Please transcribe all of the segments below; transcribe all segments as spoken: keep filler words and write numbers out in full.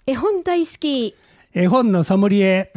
絵本大好き、 絵本のソムリエ。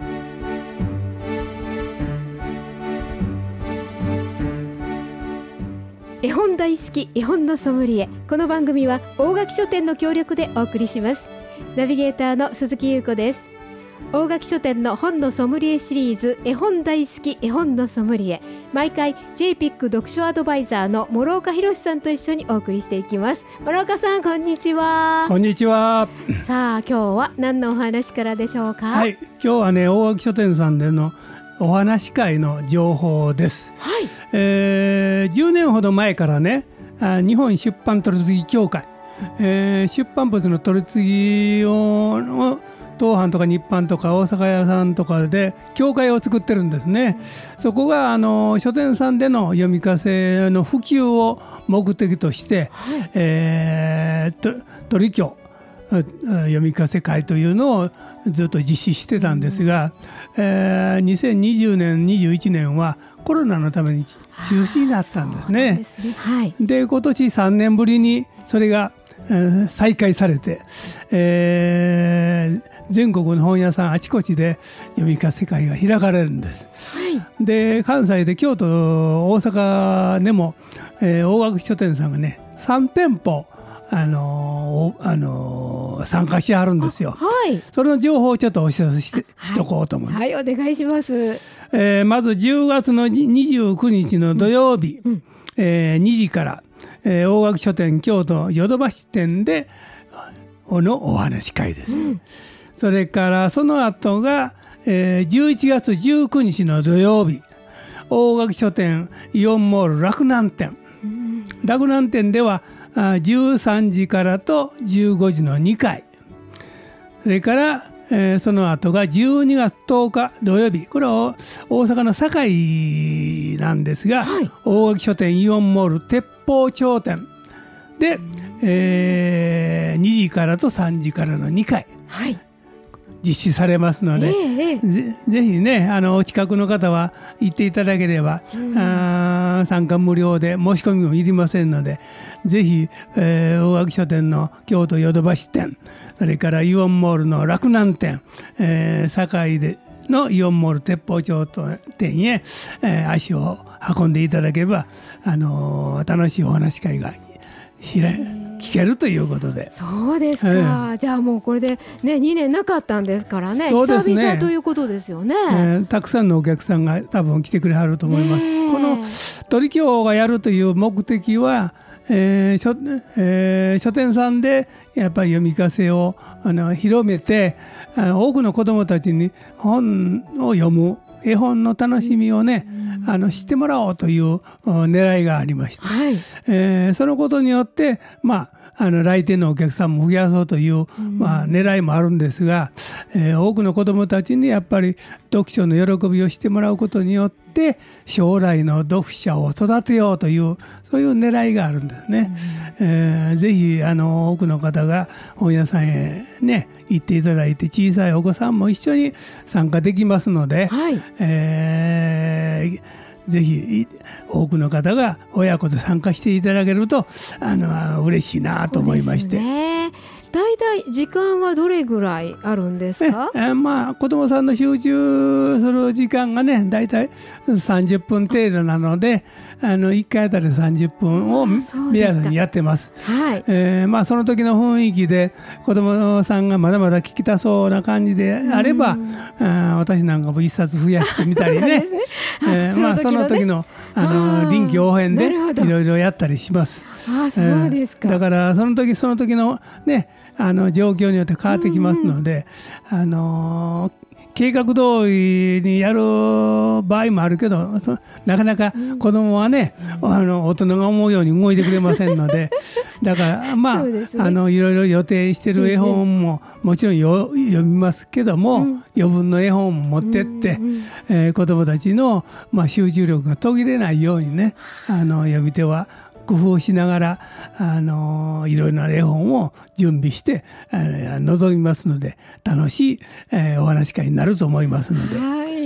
絵本大好き絵本のソムリエ。この番組は大垣書店の協力でお送りします。ナビゲーターの鈴木優子です。大垣書店の本のソムリエシリーズ、絵本大好き絵本のソムリエ、毎回 ジェイピック 読書アドバイザーの諸岡博さんと一緒にお送りしていきます。諸岡さん、こんにちは。 こんにちは。 さあ、今日は何のお話からでしょうか。 はい、今日はね、大垣書店さんでのお話会の情報です。 はい、 えー、じゅうねんほど前からね、日本出版取次協会、えー、出版物の取次を東販とか日販とか大阪屋さんとかで協会を作ってるんですね。そこがあの書店さんでの読み聞かせの普及を目的として、はい、えー、と取教読み聞かせ会というのをずっと実施してたんですが、うん、えー、にせんにじゅうねんにじゅういちねんはコロナのために中止になったんですね。 ですね、はい、 で今年さんねんぶりにそれが、えー、再開されて、えー、全国の本屋さんあちこちで読み聞かせ会が開かれるんです、はい、で関西で京都大阪でも、えー、大垣書店さんがねさんてんぽあのーあのー、参加してはるんですよ。はい、それの情報をちょっとお知らせ し, しとこうと思う。 はい、はい、お願いします。 えー、まずじゅうがつのにじゅうくにちの土曜日、うん、えー、にじから、えー、大垣書店京都ヨドバシ店でのお話会です、うん、それからその後が、えー、じゅういちがつじゅうくにちの土曜日、大垣書店イオンモール洛南店、うん、洛南店ではじゅうさんじからとじゅうごじのにかい、それから、えー、その後がじゅうにがつとおか土曜日、これは大阪の堺なんですが、はい、大垣書店イオンモール鉄砲町店で、えー、にじからとさんじからのにかい、はい、実施されますので、えー、ぜ, ぜひね、あのお近くの方は行っていただければ、うん、あ参加無料で申し込みもいりませんので、ぜひ、えー、大垣書店の京都ヨドバシ店、それからイオンモールの洛南店、えー、堺でのイオンモール鉄砲町店へ、えー、足を運んでいただければ、あのー、楽しいお話会が聞けるということで。 そうですか、えー、じゃあもうこれで、ね、にねんなかったんですからね、そうですね、久々ということですよね、えー、たくさんのお客さんが多分来てくれはると思います。この取教がやるという目的は、えー 書, えー、書店さんでやっぱり読み聞かせをあの広めて、多くの子どもたちに本を読む絵本の楽しみをね、うん、あの知ってもらおうという狙いがありまして、はい、えー、そのことによって、まあ、あの来店のお客さんも増やそうという、うん、まあ、狙いもあるんですが、えー、多くの子どもたちにやっぱり読書の喜びをしてもらうことによって将来の読者を育てようというそういう狙いがあるんですね、うん、えー、ぜひあの多くの方が本屋さんへ、ね、行っていただいて、小さいお子さんも一緒に参加できますので、はい、えーぜひ多くの方が親子で参加していただけるとあの嬉しいなと思いまして。 だいたい時間はどれぐらいあるんですか？ ええ、まあ、子どもさんの集中する時間がねだいたいさんじゅっぷん程度なので、あのいっかいあたりさんじゅっぷんを目安にやってます。はい、えーまあ、その時の雰囲気で子どもさんがまだまだ聞きたそうな感じであれば、あ私なんかも一冊増やしてみたりね、その時のあの臨機応変でいろいろやったりします。 あ、そうですか。 えー、だからその時その時のねあの状況によって変わってきますので、うんうん、あのー計画通りにやる場合もあるけど、そなかなか子供はね、うん、あの大人が思うように動いてくれませんのでだからまあ、ね、あのいろいろ予定してる絵本ももちろんよ読みますけども、うん、余分の絵本も持ってって、うんうん、えー、子供たちの、まあ、集中力が途切れないようにね、あの読み手は工夫しながら、あのいろいろな絵本を準備して臨みますので、楽しい、えー、お話会になると思いますので、 はい、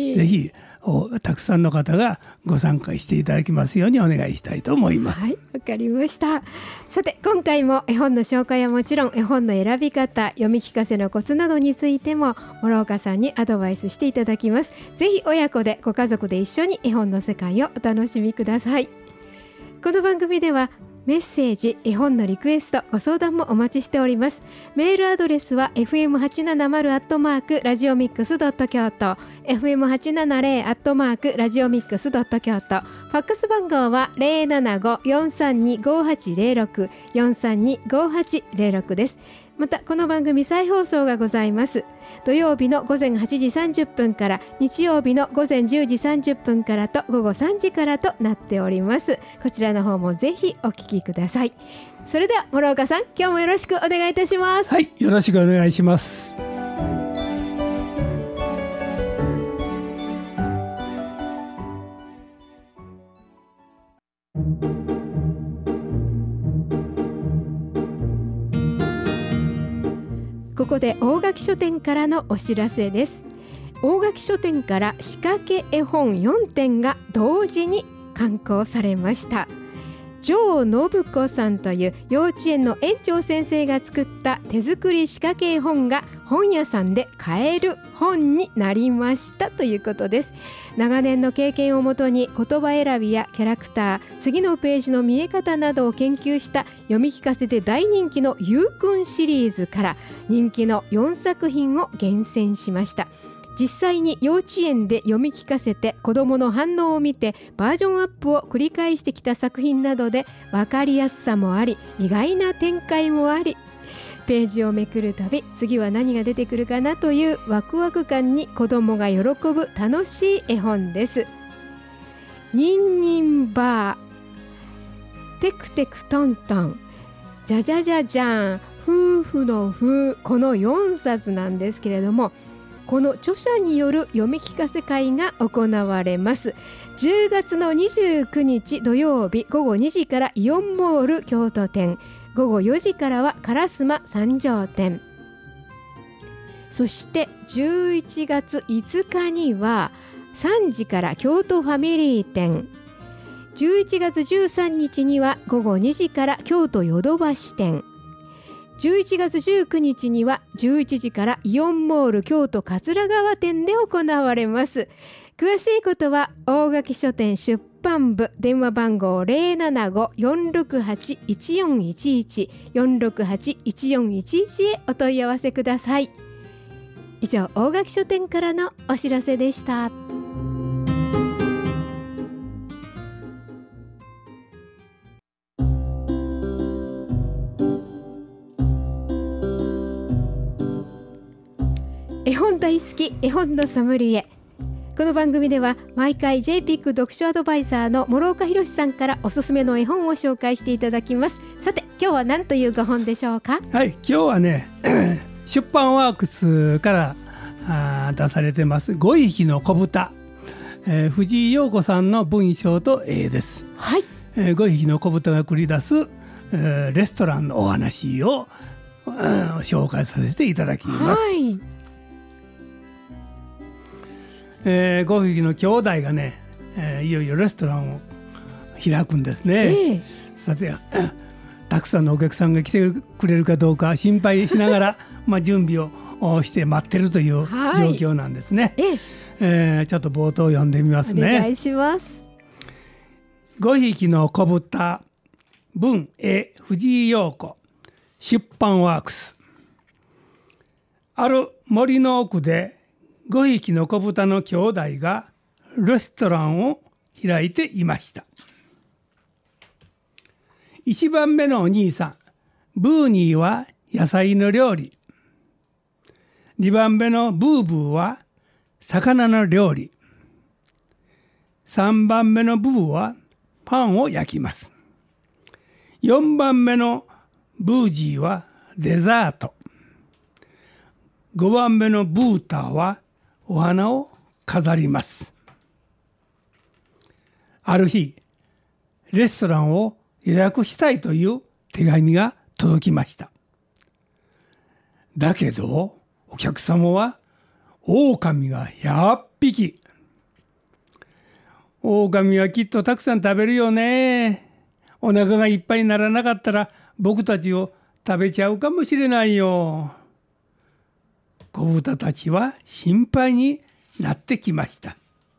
ぜひたくさんの方がご参加していただきますようにお願いしたいと思います。 はい、わかりました。さて今回も絵本の紹介はもちろん絵本の選び方、読み聞かせのコツなどについても諸岡さんにアドバイスしていただきます。ぜひ親子でご家族で一緒に絵本の世界をお楽しみください。この番組ではメッセージ、絵本のリクエスト、ご相談もお待ちしております。メールアドレスは エフエムはちななまる アットマークラジオミックスドット京都 エフエムはちななゼロ アットマークラジオミックスドット京都、ファックス番号は ゼロななご よんさんに ごはちゼロろく よんさんに ごはちゼロろく です。またこの番組再放送がございます。土曜日の午前はちじさんじゅっぷんから日曜日の午前じゅうじさんじゅっぷんからと午後さんじからとなっております。こちらの方もぜひお聞きください。それでは諸岡さん、今日もよろしくお願いいたします。 はい、よろしくお願いします。 ここで大垣書店からのお知らせです。大垣書店から仕掛け絵本よんてんが同時に刊行されました。城信子さんという幼稚園の園長先生が作った手作り仕掛け絵本が本屋さんで買える本になりましたということです。長年の経験をもとに言葉選びやキャラクター、次のページの見え方などを研究した読み聞かせで大人気のゆうくんシリーズから人気のよんさく品を厳選しました。実際に幼稚園で読み聞かせて子どもの反応を見てバージョンアップを繰り返してきた作品などで分かりやすさもあり、意外な展開もあり、ページをめくるたび次は何が出てくるかなというワクワク感に子どもが喜ぶ楽しい絵本です。ニンニンバー、テクテクトントン、じゃじゃじゃじゃん、夫婦の風、このよんさつなんですけれども、この著者による読み聞かせ会が行われます。じゅうがつのにじゅうくにち土曜日ごごにじからイオンモール京都店、ごごよじからは烏丸三条店、そしてじゅういちがついつかにはさんじから京都ファミリー店、じゅういちがつじゅうさんにちにはごごにじから京都ヨドバシ店、じゅういちがつじゅうくにちにはじゅういちじからイオンモール京都桂川店で行われます。詳しいことは大垣書店出版部電話番号 ゼロななご よんろくはち いちよんいちいち よんろくはち いちよんいちいち へお問い合わせください。以上、大垣書店からのお知らせでした。絵本大好き、絵本のソムリエ。この番組では毎回 ジェイピーク 読書アドバイザーの諸岡博さんからおすすめの絵本を紹介していただきます。さて今日は何というご本でしょうか？ はい、今日はね出版ワークスからあ出されてますごひきの子豚、えー、藤井陽子さんの文章と絵です。 はい、 えー、ごひきの子豚が繰り出す、えー、レストランのお話を、うん、紹介させていただきます。はい、えー、ごひきの兄弟がね、えー、いよいよレストランを開くんですね。えー、さてたくさんのお客さんが来てくれるかどうか心配しながらまあ準備をして待ってるという状況なんですね。えーえー、ちょっと冒頭読んでみますね。 お願いします。 ごひきの子豚、文絵藤井陽子、出版ワークス。ある森の奥でごひきの子豚の兄弟がレストランを開いていました。いちばんめのお兄さんブーニーは野菜の料理、にばんめのブーブーは魚の料理、さんばんめのブーはパンを焼きます。よんばんめのブージーはデザート、ごばんめのブーターはお花を飾ります。ある日、レストランを予約したいという手紙が届きました。だけど、お客様は狼がひゃっぴき、 狼はきっとたくさん食べるよね。お腹がいっぱいにならなかったら僕たちを食べちゃうかもしれないよ。子豚たちは心配になってきました。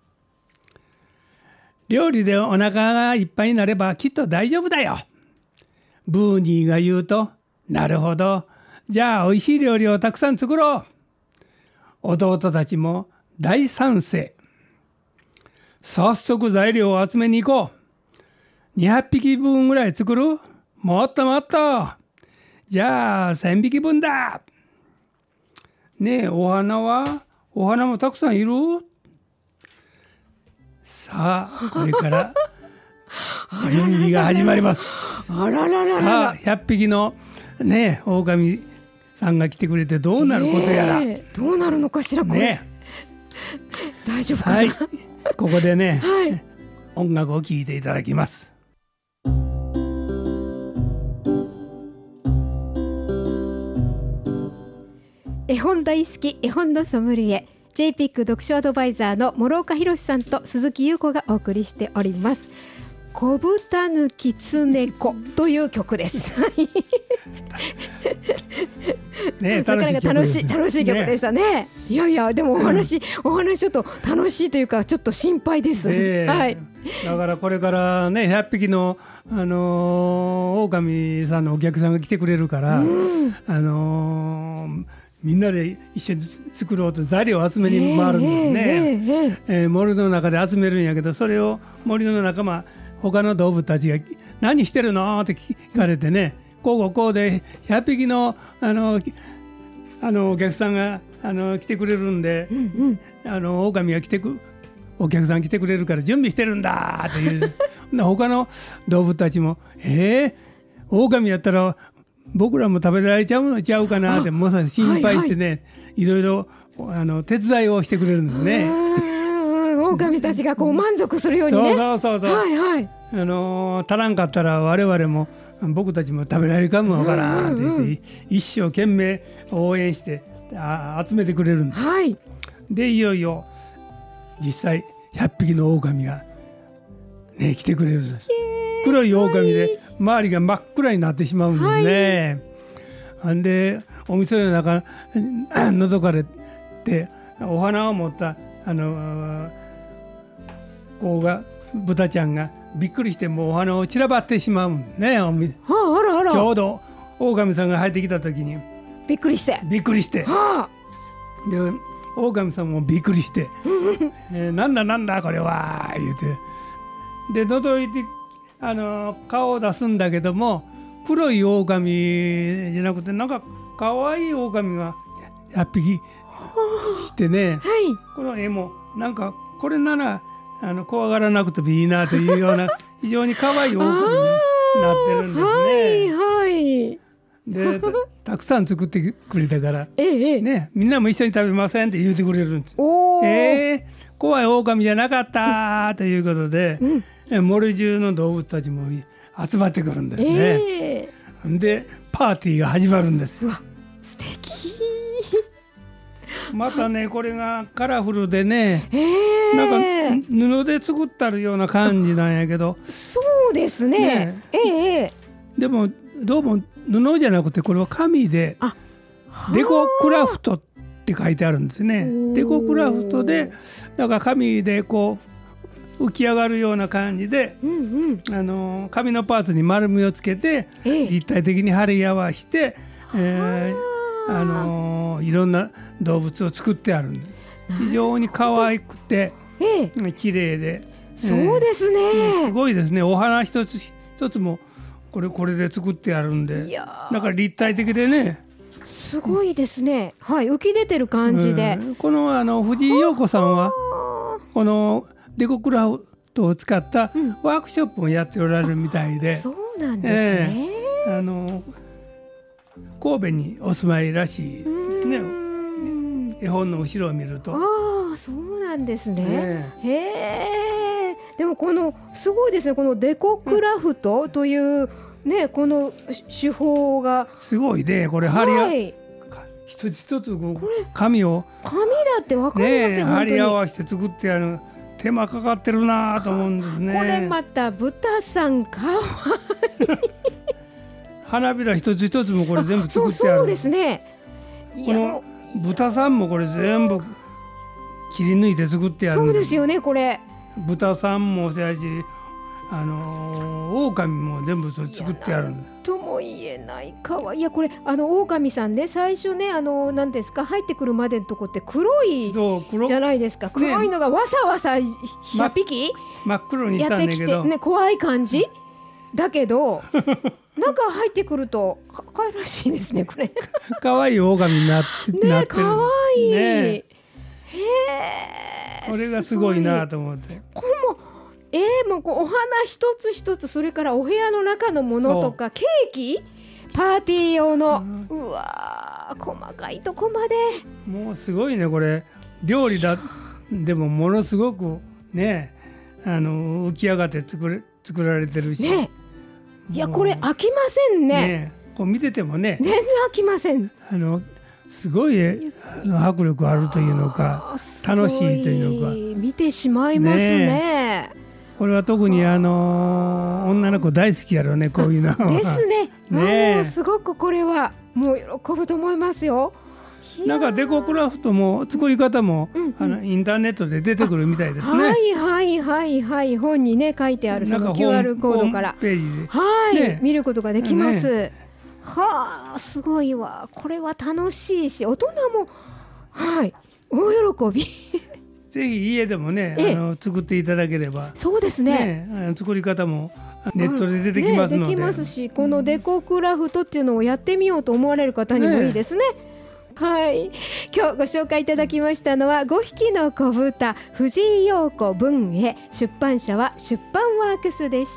料理でお腹がいっぱいになればきっと大丈夫だよ。ブーニーが言うと、なるほど。じゃあおいしい料理をたくさん作ろう。弟たちも大賛成。早速材料を集めに行こう。にひゃくぴきぶんぐらい作る？もっともっと。じゃあせんびきぶんだ。ねえ、お花は？お花もたくさんいる？さあ、これから準備が始まります。 あらららら。 さあ、ひゃっぴきのね、狼さんが来てくれてどうなることやら。 えー、どうなるのかしらこれ。ね、大丈夫かな。 はい、ここでね、 はい、 音楽を聴いていただきます。 絵本大好き絵本のソムリエ ジェイピック 読書アドバイザーの諸岡博さんと鈴木優子がお送りしております。小豚ぬきつねこ、うん、という曲ですね、なかなか楽しい楽しい曲でしたね。ね、いやいやでもお話、うん、お話ちょっと楽しいというかちょっと心配です、 ね、 はい、 だからこれからねひゃっぴきのあのー、狼さんのお客さんが来てくれるから、うん、あのーみんなで一緒に作ろうと材料を集めに回るんですね。えーえーえー、森の中で集めるんやけど、それを森の仲間他の動物たちが何してるのって聞かれてね、こうこうこうでひゃっぴきのあのあのお客さんがあの来てくれるんで、うんうん、あの狼が来てくお客さん来てくれるから準備してるんだっていう他の動物たちもえー、狼やったら僕らも食べられちゃうのちゃうかなってもう心配してね、はいはい、いろいろあの手伝いをしてくれるんですね。 狼たちがこう満足するようにね。 そうそうそうそう、 はいはい、 あの足らんかったら我々も僕たちも食べられるかもわからんって言って、うんうんうん、一生懸命応援してあ集めてくれるんです、 はい、 でいよいよ実際ひゃっぴきの狼が、ね、来てくれるんです。黒い狼で周りが真っ暗になってしまうんですね。はい、でお店の中覗かれてお花を持ったあの子が豚ちゃんがびっくりしてもうお花を散らばってしまうんね。はあ、あらあら、 ちょうど狼さんが入ってきた時にびっくりしてびっくりして、 はあ、で狼さんもびっくりしてえー、なんだなんだこれは言うてで覗いてあの顔を出すんだけども黒い狼じゃなくてなんか可愛い狼がひゃっぴき来てね、 はい、 この絵もなんかこれならあの怖がらなくてもいいなというような非常に可愛い狼になってるんですね。 はいはい、 で た, たくさん作ってくれたから、 ええね、みんなも一緒に食べませんって言ってくれるんです。おえー、怖い狼じゃなかったということで、うん、森中の動物たちも集まってくるんですね。えー、でパーティーが始まるんです。 うわ素敵またねこれがカラフルでね、 えー、 なんか布で作ってあるような感じなんやけど、 そうですね、ねえー、でもどうも布じゃなくてこれは紙でデコクラフトって書いてあるんですね。デコクラフトでだから紙でこう浮き上がるような感じで、うんうん、あの紙のパーツに丸みをつけて、えー、立体的に貼り合わせて、えー、あのいろんな動物を作ってあるんで非常に可愛くて、えー、綺麗で、 そうですね、 えー、すごいですね。お花一つ一つもこれこれで作ってあるんで、だから立体的でねすごいですね。はい、浮き出てる感じで、 うん、このあの藤井陽子さんはこのデコクラフトを使ったワークショップをやっておられるみたいで、 うん、そうなんですね、 えー、あの神戸にお住まいらしいですね。絵本の後ろを見ると、 ああそうなんですね、えー、へえ。でもこのすごいですね、このデコクラフトという、ね、この手法がすごいで、これ貼り、はい、一つ一つこう紙を紙だって分かりますよ、 ね、貼り合わせて作ってある手間かかってるなと思うんですね。 これまた豚さんかわいい花びら一つ一つもこれ全部作ってある。 そうそうですね。 この豚さんもこれ全部切り抜いて作ってある。 そうですよね。これ豚さんもそうやし、あのー、狼も全部それ作ってある。 とも言えないかわいい。いやこれあの狼さんね、最初ね、あの何ですか、入ってくるまでのとこって黒いじゃないですか。黒いのがわさわさひゃっぴき、 ま、真っ黒にしやってきてね、怖い感じだけど中入ってくるとかかわいらしいですね。これかわいい狼になってね、 なってる。 かわいい、ね、へえ、 これがすごいなと思って。 これもえー、もうこうお花一つ一つ、それからお部屋の中のものとかケーキ、パーティー用の、うん、うわー、細かいとこまでもうすごいね。これ料理だでもものすごくね、あの浮き上がって作れ作られてるし、ね、 いやこれ飽きません ね, ねこう見ててもね、 全然飽きません。 あのすごいあの迫力あるというのか、楽しいというのか、 見てしまいます ね, ね。 これは特にあの女の子大好きやろね、こういうのは。 ですね。 ね、 すごくこれはもう喜ぶと思いますよ。 なんかデコクラフトも作り方も、うんうん、あのインターネットで出てくるみたいですね。 はいはいはいはい、本にね書いてあるその キューアール コードからページで、 はい、ね、見ることができます。 ね、 はあ、すごいわ。これは楽しいし、大人もはい大喜び。 ぜひ家でもね、あの作っていただければ。 そうですね。 ね、あの作り方もネットで出てきますので、 ね、できますし、このデコクラフトっていうのをやってみようと思われる方にもいいですね。ね、はい、今日ご紹介いただきましたのはごひきの子豚、藤井陽子文英、出版社は出版ワークスでした。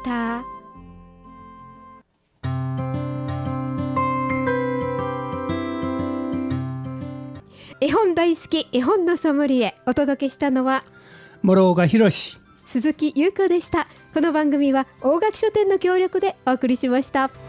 絵本大好き絵本のソムリエ、お届けしたのは諸岡弘、 鈴木優子でした。この番組は大垣書店の協力でお送りしました。